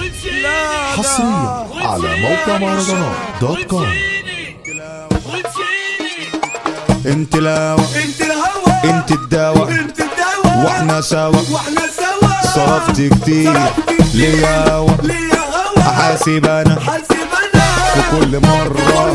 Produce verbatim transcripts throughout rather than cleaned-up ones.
حصريا على موقع مهرجانات دوت كوم. انت الهوا انت الهوا انت الدواء انت الدواء واحنا سوا واحنا سوا صرفت كتير ليا هوا ليا هوا حاسب انا حاسب انا في كل مرة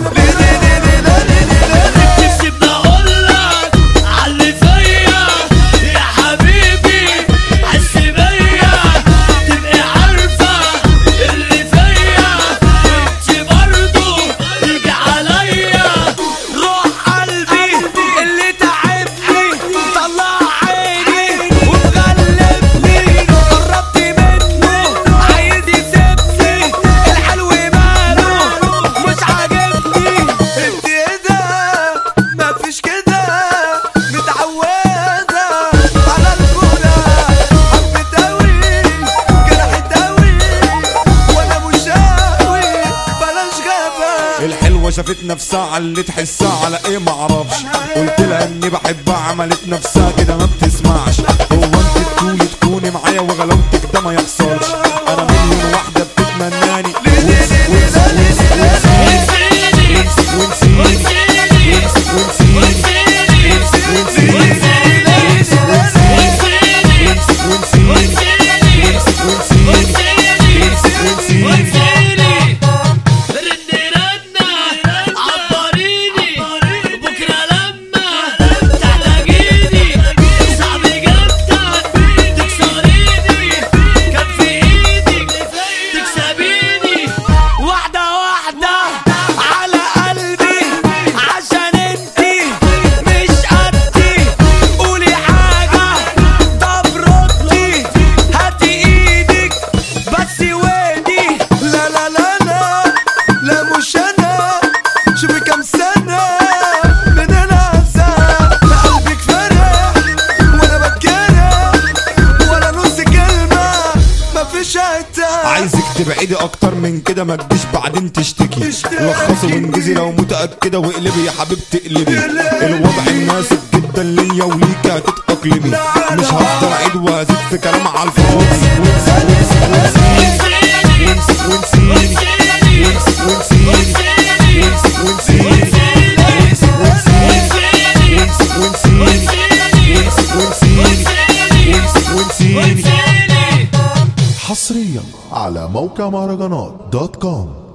الحلوة شافت نفسها على اللي تحسها على ايه معرفش، قلت لها اني بحبها عملت نفسها كده ما بتسمعش. هو انت تقولي تكوني معايا وغلاوتك ده ما يحصلش، انا مليون واحدة بتتمناني عايزك تبعدي اكتر من كده ما تجيش بعدين تشتكي. لخصي وانجزي لو متأكدة واقلبي يا حبيبتي اقلبي. الوضع مناسب جدا ليا وليكي هتتأقلمي، مش هفضل اعيد وازيد في كلام على الفاضي. حصريا على موقع مهرجانات دوت كوم.